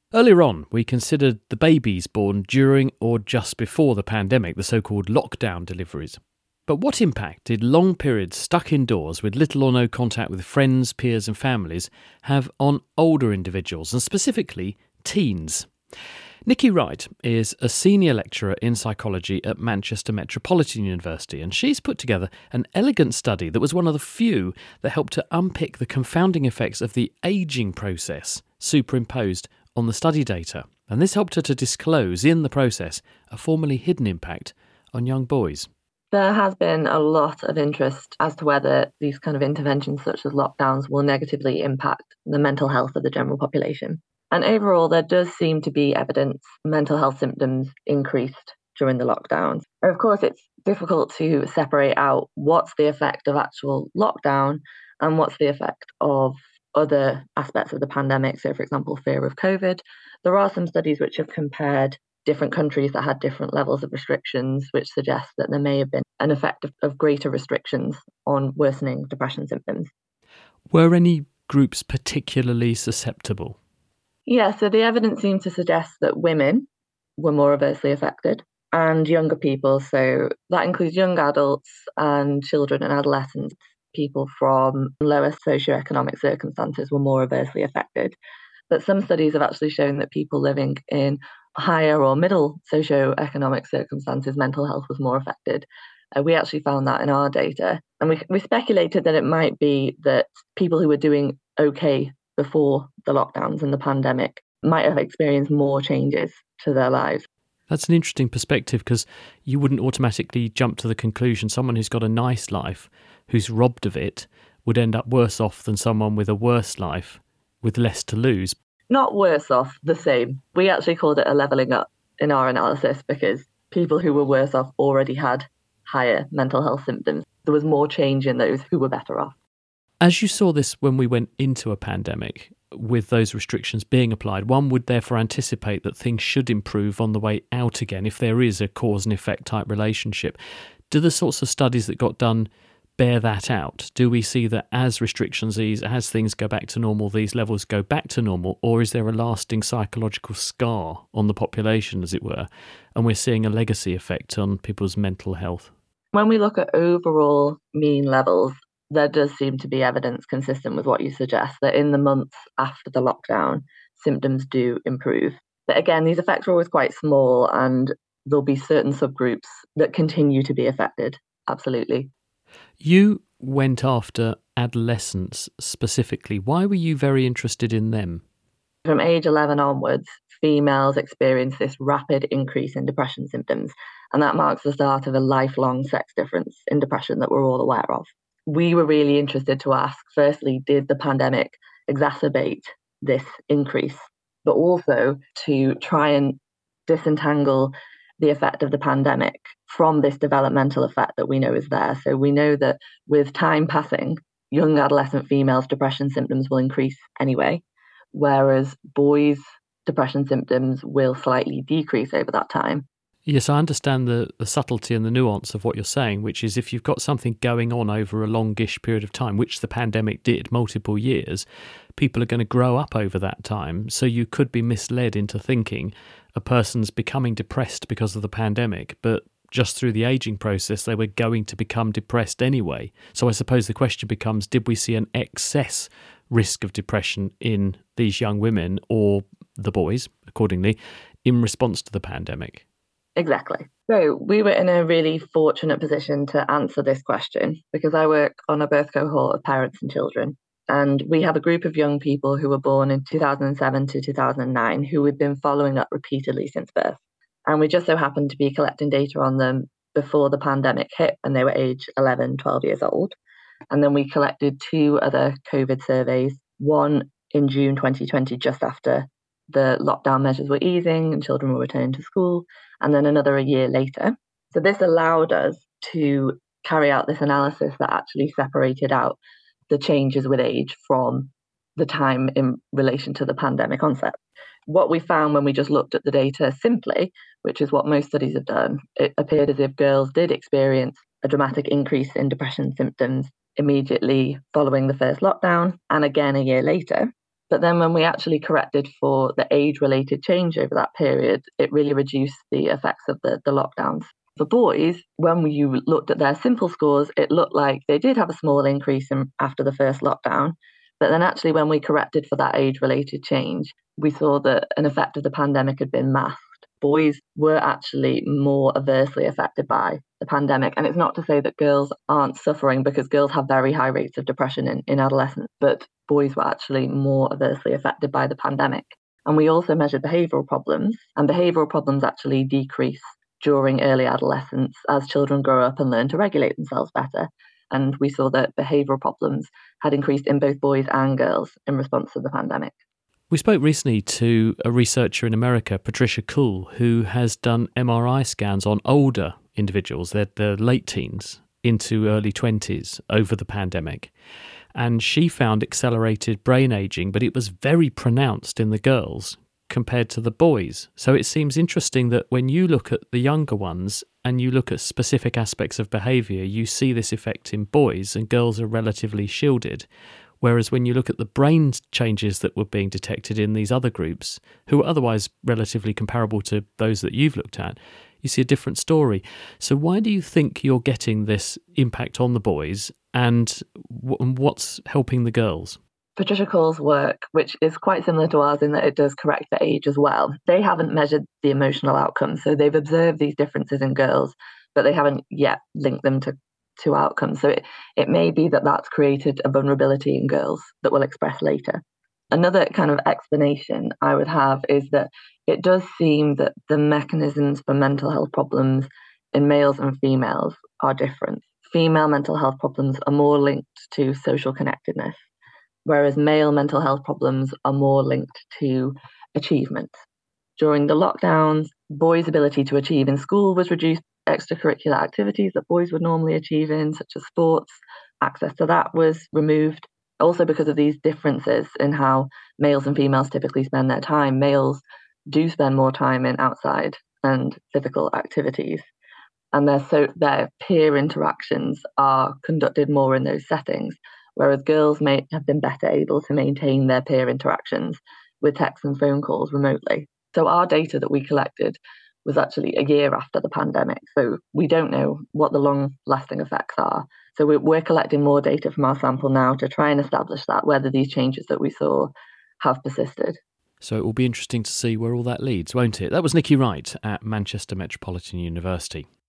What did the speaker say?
Earlier on, we considered the babies born during or just before the pandemic, the so-called lockdown deliveries. But what impact did long periods stuck indoors with little or no contact with friends, peers and families have on older individuals, and specifically teens? Nikki Wright is a senior lecturer in psychology at Manchester Metropolitan University, and she's put together an elegant study that was one of the few that helped to unpick the confounding effects of the ageing process superimposed on the study data. And this helped her to disclose in the process a formerly hidden impact on young boys. There has been a lot of interest as to whether these kind of interventions such as lockdowns will negatively impact the mental health of the general population. And overall, there does seem to be evidence mental health symptoms increased during the lockdowns. Of course, it's difficult to separate out what's the effect of actual lockdown and what's the effect of other aspects of the pandemic. So, for example, fear of COVID. There are some studies which have compared different countries that had different levels of restrictions, which suggests that there may have been an effect of greater restrictions on worsening depression symptoms. Were any groups particularly susceptible? Yeah, so the evidence seemed to suggest that women were more adversely affected and younger people. So that includes young adults and children and adolescents. People from lower socioeconomic circumstances were more adversely affected. But some studies have actually shown that people living in higher or middle socioeconomic circumstances, mental health was more affected. We actually found that in our data. And we speculated that it might be that people who were doing okay before the lockdowns and the pandemic might have experienced more changes to their lives. That's an interesting perspective, because you wouldn't automatically jump to the conclusion someone who's got a nice life, who's robbed of it, would end up worse off than someone with a worse life, with less to lose. Not worse off, the same. We actually called it a levelling up in our analysis because people who were worse off already had higher mental health symptoms. There was more change in those who were better off. As you saw this when we went into a pandemic, with those restrictions being applied, one would therefore anticipate that things should improve on the way out again if there is a cause and effect type relationship. Do the sorts of studies that got done bear that out? Do we see that as restrictions ease, as things go back to normal, these levels go back to normal, or is there a lasting psychological scar on the population, as it were, and we're seeing a legacy effect on people's mental health? When we look at overall mean levels, there does seem to be evidence consistent with what you suggest, that in the months after the lockdown, symptoms do improve. But again, these effects are always quite small, and there'll be certain subgroups that continue to be affected. Absolutely. You went after adolescents specifically. Why were you very interested in them? From age 11 onwards, females experience this rapid increase in depression symptoms, and that marks the start of a lifelong sex difference in depression that we're all aware of. We were really interested to ask, firstly, did the pandemic exacerbate this increase, but also to try and disentangle the effect of the pandemic from this developmental effect that we know is there. So we know that with time passing, young adolescent females' depression symptoms will increase anyway, whereas boys' depression symptoms will slightly decrease over that time. Yes, I understand the subtlety and the nuance of what you're saying, which is if you've got something going on over a longish period of time, which the pandemic did, multiple years, people are going to grow up over that time. So you could be misled into thinking a person's becoming depressed because of the pandemic, but just through the aging process, they were going to become depressed anyway. So I suppose the question becomes, did we see an excess risk of depression in these young women, or the boys, accordingly, in response to the pandemic? Exactly. So we were in a really fortunate position to answer this question because I work on a birth cohort of parents and children. And we have a group of young people who were born in 2007 to 2009 who we've been following up repeatedly since birth. And we just so happened to be collecting data on them before the pandemic hit, and they were age 11, 12 years old. And then we collected 2 other COVID surveys, one in June 2020, just after the lockdown measures were easing and children were returning to school, and then another a year later. So this allowed us to carry out this analysis that actually separated out the changes with age from the time in relation to the pandemic onset. What we found when we just looked at the data simply, which is what most studies have done, it appeared as if girls did experience a dramatic increase in depression symptoms immediately following the first lockdown and again a year later. But then when we actually corrected for the age-related change over that period, it really reduced the effects of the lockdowns. For boys, when you looked at their simple scores, it looked like they did have a small increase after the first lockdown. But then actually when we corrected for that age-related change, we saw that an effect of the pandemic had been masked. Boys were actually more adversely affected by the pandemic. And it's not to say that girls aren't suffering, because girls have very high rates of depression in adolescence, but boys were actually more adversely affected by the pandemic. And we also measured behavioural problems, and behavioural problems actually decrease during early adolescence as children grow up and learn to regulate themselves better. And we saw that behavioural problems had increased in both boys and girls in response to the pandemic. We spoke recently to a researcher in America, Patricia Kuhl, who has done MRI scans on older individuals, they're late teens into early 20s over the pandemic. And she found accelerated brain aging, but it was very pronounced in the girls compared to the boys. So it seems interesting that when you look at the younger ones and you look at specific aspects of behaviour, you see this effect in boys, and girls are relatively shielded. Whereas when you look at the brain changes that were being detected in these other groups, who are otherwise relatively comparable to those that you've looked at, you see a different story. So why do you think you're getting this impact on the boys, and what's helping the girls? Patricia Kuhl's work, which is quite similar to ours in that it does correct the age as well, they haven't measured the emotional outcomes. So they've observed these differences in girls, but they haven't yet linked them to outcomes. So it may be that that's created a vulnerability in girls that will express later. Another kind of explanation I would have is that it does seem that the mechanisms for mental health problems in males and females are different. Female mental health problems are more linked to social connectedness, whereas male mental health problems are more linked to achievement. During the lockdowns, boys' ability to achieve in school was reduced. Extracurricular activities that boys would normally achieve in, such as sports, access to that was removed. Also because of these differences in how males and females typically spend their time, males do spend more time in outside and physical activities. And their peer interactions are conducted more in those settings, whereas girls may have been better able to maintain their peer interactions with texts and phone calls remotely. So our data that we collected was actually a year after the pandemic. So we don't know what the long-lasting effects are. So we're collecting more data from our sample now to try and establish that, whether these changes that we saw have persisted. So it will be interesting to see where all that leads, won't it? That was Nikki Wright at Manchester Metropolitan University.